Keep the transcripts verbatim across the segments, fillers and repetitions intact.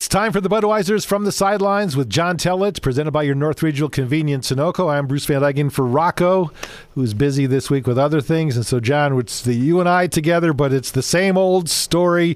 time for the Budweisers from the Sidelines with John Tellett, presented by your North Regional Convenience Sunoco. I'm Bruce Van Eigen for Rocco, who's busy this week with other things. And so, John, it's the you and I together, but it's the same old story.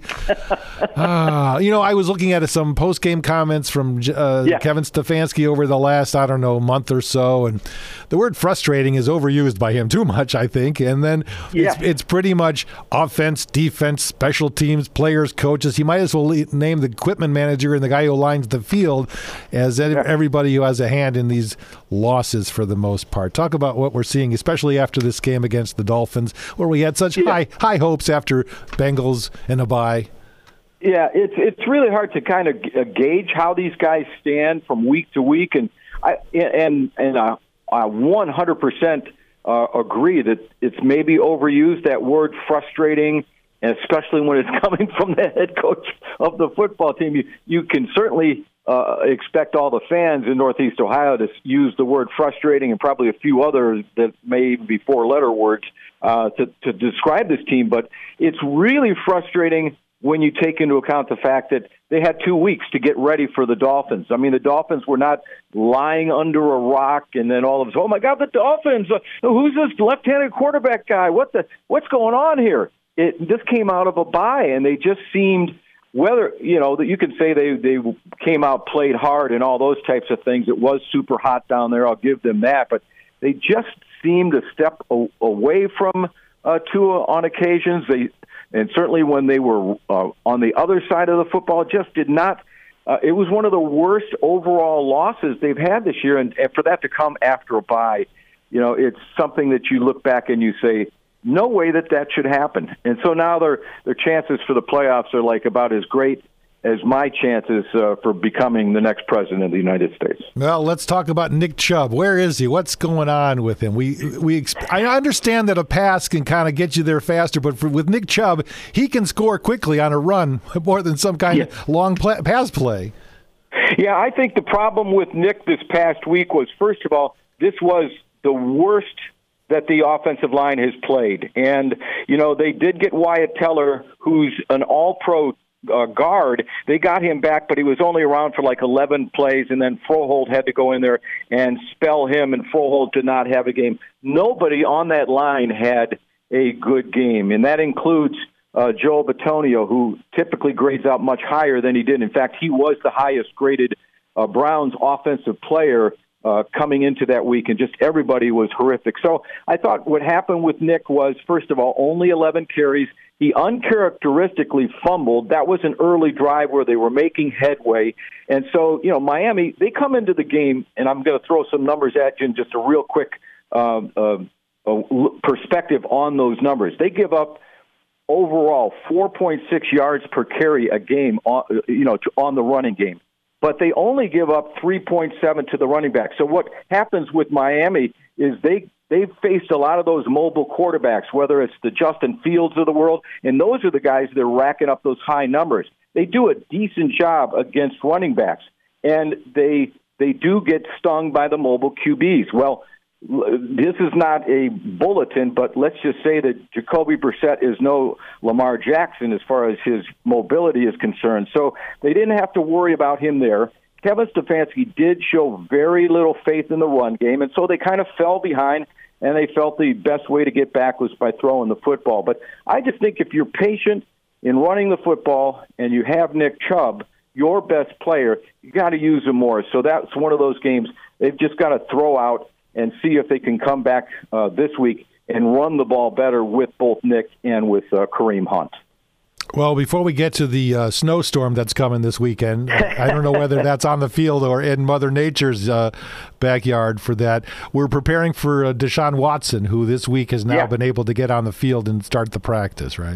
uh, you know, I was looking at some post-game comments from uh, yeah. Kevin Stefanski over the last, I don't know, month or so, and the word frustrating is overused by him too much, I think. And then yeah. it's, it's pretty much offense, defense, special teams, players, coaches. He might as well name the equipment manager and the guy who lines the field as everybody who has a hand in these losses for the most part. Talk about what we're seeing, especially after this game against the Dolphins, where we had such yeah. high high hopes after Bengals and a bye. Yeah, it's it's really hard to kind of gauge how these guys stand from week to week, and I and and I, I one hundred percent uh, agree that it's maybe overused, that word frustrating. And especially when it's coming from the head coach of the football team, you, you can certainly uh, expect all the fans in Northeast Ohio to use the word frustrating and probably a few others that may even be four-letter words uh, to, to describe this team. But it's really frustrating when you take into account the fact that they had two weeks to get ready for the Dolphins. I mean, the Dolphins were not lying under a rock and then all of a sudden, oh, my God, the Dolphins, uh, who's this left-handed quarterback guy? What the? What's going on here? It, this came out of a bye, and they just seemed, whether, you know, that you can say they, they came out, played hard, and all those types of things. It was super hot down there. I'll give them that. But they just seemed to step a, away from uh, Tua on occasions. They, and certainly when they were uh, on the other side of the football, just did not. Uh, it was one of the worst overall losses they've had this year, and, and for that to come after a bye, you know, it's something that you look back and you say, no way that that should happen. And so now their their chances for the playoffs are like about as great as my chances uh, for becoming the next president of the United States. Well, let's talk about Nick Chubb. Where is he? What's going on with him? We we I understand that a pass can kind of get you there faster, but for, with Nick Chubb, he can score quickly on a run more than some kind yeah. of long play, pass play. Yeah, I think the problem with Nick this past week was, first of all, this was the worst that the offensive line has played. And, you know, they did get Wyatt Teller, who's an all-pro uh, guard. They got him back, but he was only around for like eleven plays, and then Froholt had to go in there and spell him, and Froholt did not have a game. Nobody on that line had a good game, and that includes uh, Joel Bitonio, who typically grades out much higher than he did. In fact, he was the highest-graded uh, Browns offensive player Uh, coming into that week, and just everybody was horrific. So I thought what happened with Nick was, first of all, only eleven carries. He uncharacteristically fumbled. That was an early drive where they were making headway. And so, you know, Miami, they come into the game, and I'm going to throw some numbers at you in just a real quick uh, uh, uh, perspective on those numbers. They give up overall four point six yards per carry a game on, you know, on the running game. But they only give up three point seven to the running back. So what happens with Miami is they, they've faced a lot of those mobile quarterbacks, whether it's the Justin Fields of the world, and those are the guys that are racking up those high numbers. They do a decent job against running backs, and they they do get stung by the mobile Q Bs. Well, this is not a bulletin, but let's just say that Jacoby Brissett is no Lamar Jackson as far as his mobility is concerned. So they didn't have to worry about him there. Kevin Stefanski did show very little faith in the run game, and so they kind of fell behind, and they felt the best way to get back was by throwing the football. But I just think if you're patient in running the football and you have Nick Chubb, your best player, you got to use him more. So that's one of those games they've just got to throw out and see if they can come back uh, this week and run the ball better with both Nick and with uh, Kareem Hunt. Well, before we get to the uh, snowstorm that's coming this weekend, I don't know whether that's on the field or in Mother Nature's uh, backyard for that. We're preparing for uh, Deshaun Watson, who this week has now yeah. been able to get on the field and start the practice, right?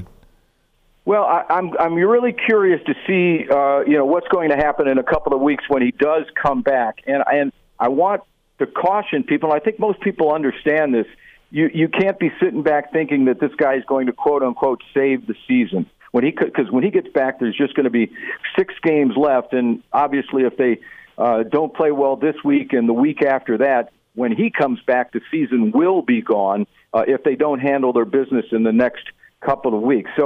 Well, I, I'm I'm really curious to see uh, you know what's going to happen in a couple of weeks when he does come back, and and I want to caution people, and I think most people understand this, you you can't be sitting back thinking that this guy is going to quote-unquote save the season. When he Because when he gets back, there's just going to be six games left, and obviously if they uh, don't play well this week and the week after that, when he comes back, the season will be gone uh, if they don't handle their business in the next couple of weeks. So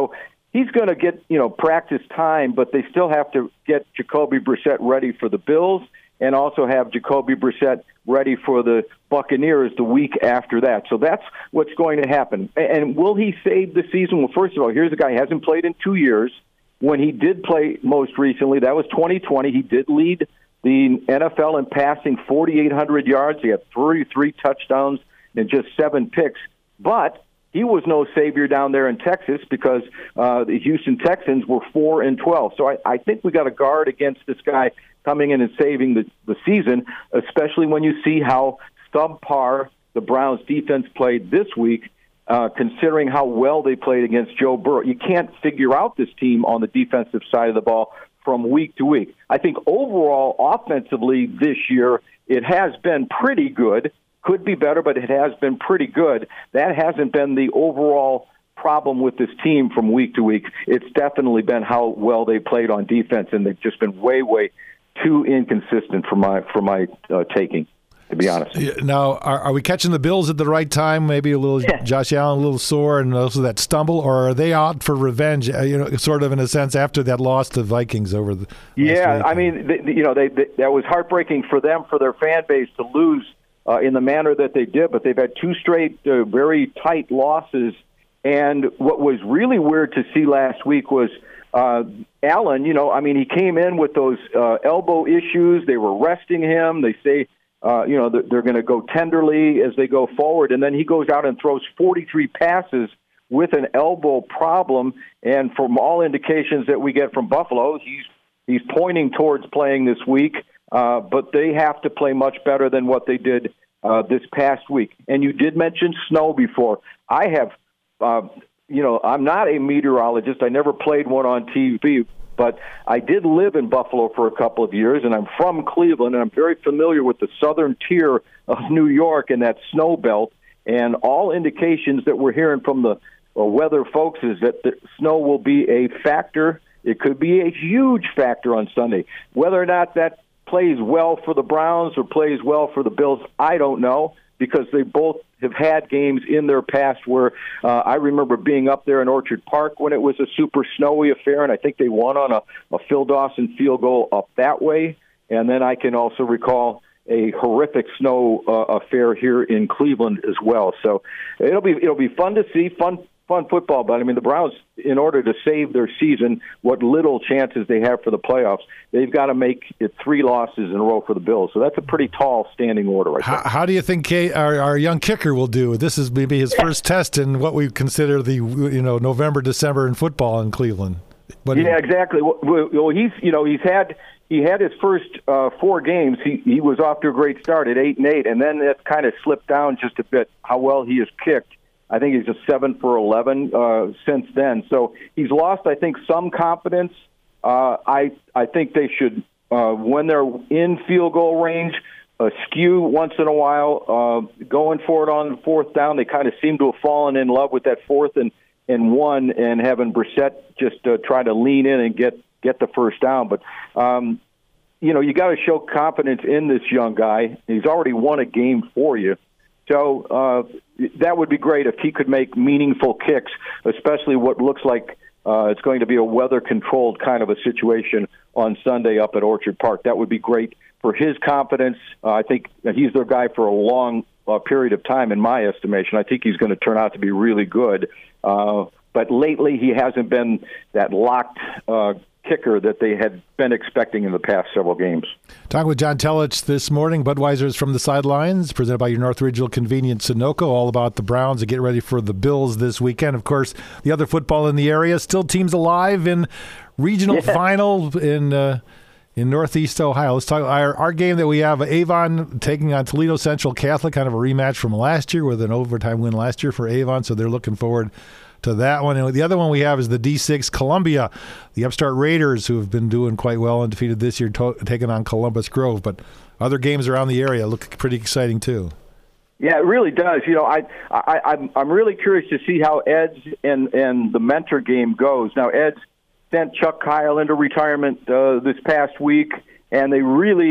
he's going to get, you know, practice time, but they still have to get Jacoby Brissett ready for the Bills and also have Jacoby Brissett ready for the Buccaneers the week after that. So that's what's going to happen. And will he save the season? Well, first of all, here's a guy who hasn't played in two years. When he did play most recently, that was twenty twenty. He did lead the N F L in passing, forty-eight hundred yards. He had thirty-three touchdowns and just seven picks. But he was no savior down there in Texas because uh, the Houston Texans were four and twelve. So I, I think we got to guard against this guy coming in and saving the, the season, especially when you see how subpar the Browns defense played this week, uh, considering how well they played against Joe Burrow. You can't figure out this team on the defensive side of the ball from week to week. I think overall, offensively this year, it has been pretty good. Could be better, but it has been pretty good. That hasn't been the overall problem with this team from week to week. It's definitely been how well they played on defense, and they've just been way, way too inconsistent for my for my uh, taking, to be honest. Now, are, are we catching the Bills at the right time? Maybe a little yeah. Josh Allen, a little sore, and also that stumble, or are they out for revenge? Uh, you know, sort of in a sense after that loss to Vikings over the. Yeah, I mean, they, you know, they, they that was heartbreaking for them, for their fan base to lose uh, in the manner that they did. But they've had two straight uh, very tight losses, and what was really weird to see last week was. Uh, Allen, you know, I mean, he came in with those uh, elbow issues. They were resting him. They say, uh, you know, they're, they're going to go tenderly as they go forward. And then he goes out and throws forty-three passes with an elbow problem. And from all indications that we get from Buffalo, he's he's pointing towards playing this week. Uh, but they have to play much better than what they did uh, this past week. And you did mention snow before. I have uh, – You know, I'm not a meteorologist. I never played one on T V, but I did live in Buffalo for a couple of years, and I'm from Cleveland, and I'm very familiar with the southern tier of New York and that snow belt. And all indications that we're hearing from the uh, weather folks is that the snow will be a factor. It could be a huge factor on Sunday. Whether or not that plays well for the Browns or plays well for the Bills, I don't know, because they both have had games in their past where uh, I remember being up there in Orchard Park when it was a super snowy affair, and I think they won on a, a Phil Dawson field goal up that way. And then I can also recall a horrific snow uh, affair here in Cleveland as well. So it'll be it'll be fun to see, fun fun football. But I mean, the Browns, in order to save their season, what little chances they have for the playoffs, they've got to make it three losses in a row for the Bills. So that's a pretty tall standing order right how, there. How do you think Kay, our, our young kicker will do? This is maybe his first test in what we consider the you know November, December in football in Cleveland. What yeah, you... exactly. Well, well, he's you know he's had he had his first uh, four games. He he was off to a great start at eight and eight, and then it kind of slipped down just a bit. How well he has kicked. I think he's a seven for eleven uh, since then. So he's lost, I think, some confidence. Uh, I I think they should, uh, when they're in field goal range, uh, skew once in a while, uh, going for it on fourth down. They kind of seem to have fallen in love with that fourth and, and one, and having Brissett just uh, try to lean in and get, get the first down. But, um, you know, you got to show confidence in this young guy. He's already won a game for you. So uh, that would be great if he could make meaningful kicks, especially what looks like uh, it's going to be a weather-controlled kind of a situation on Sunday up at Orchard Park. That would be great for his confidence. Uh, I think he's their guy for a long uh, period of time, in my estimation. I think he's going to turn out to be really good. Uh, but lately he hasn't been that locked uh kicker that they had been expecting in the past several games. Talking with John Telich this morning. Budweiser is from the sidelines, presented by your North Regional Convenience Sunoco, all about the Browns and get ready for the Bills this weekend. Of course, the other football in the area, still teams alive in regional yeah. final in uh, in Northeast Ohio. Let's talk our, our game that we have, Avon taking on Toledo Central Catholic, kind of a rematch from last year with an overtime win last year for Avon, so they're looking forward to that one. And the other one we have is the D six Columbia, the upstart Raiders, who have been doing quite well and defeated this year, to- taking on Columbus Grove. But other games around the area look pretty exciting too. Yeah, it really does. You know, I, I, I'm I'm really curious to see how Ed's and and the Mentor game goes. Now, Ed's sent Chuck Kyle into retirement uh, this past week, and they really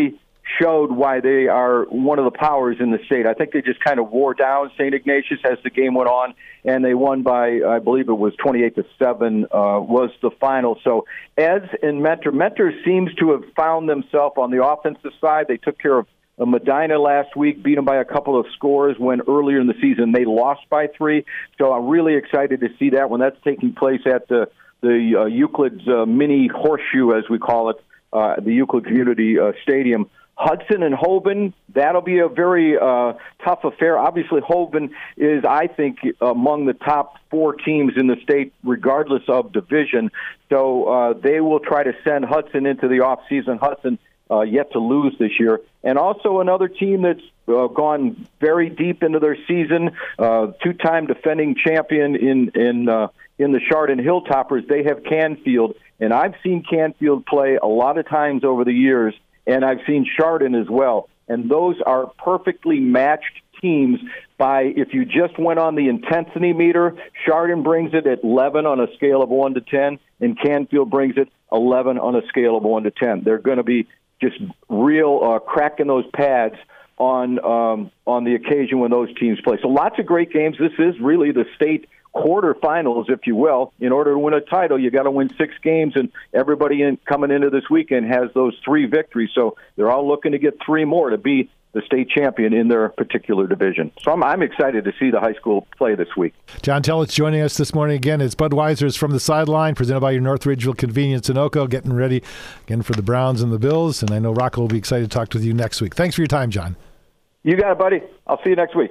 showed why they are one of the powers in the state. I think they just kind of wore down Saint Ignatius as the game went on, and they won by, I believe it was twenty-eight to seven uh, was the final. So Eds and Mentor, Mentor seems to have found themselves on the offensive side. They took care of Medina last week, beat them by a couple of scores when earlier in the season they lost by three. So I'm really excited to see that when that's taking place at the, the uh, Euclid's uh, mini horseshoe, as we call it, uh, the Euclid Community uh, Stadium. Hudson and Hoban, that'll be a very uh, tough affair. Obviously, Hoban is, I think, among the top four teams in the state, regardless of division. So uh, they will try to send Hudson into the offseason. Hudson uh, yet to lose this year. And also another team that's uh, gone very deep into their season, uh, two-time defending champion in in uh, in the Chardon Hilltoppers. They have Canfield, and I've seen Canfield play a lot of times over the years, and I've seen Chardon as well. And those are perfectly matched teams by, if you just went on the intensity meter, Chardon brings it at eleven on a scale of one to ten, and Canfield brings it eleven on a scale of one to ten. They're going to be just real uh, cracking those pads on um, on the occasion when those teams play. So lots of great games. This is really the state quarterfinals, if you will. In order to win a title, you got to win six games, and everybody in, coming into this weekend has those three victories. So they're all looking to get three more to be the state champion in their particular division. So I'm, I'm excited to see the high school play this week. John Telitz joining us this morning again. It's Budweiser's From the Sideline, presented by your North Ridgeville Convenience Sunoco, getting ready again for the Browns and the Bills. And I know Rocco will be excited to talk with you next week. Thanks for your time, John. You got it, buddy. I'll see you next week.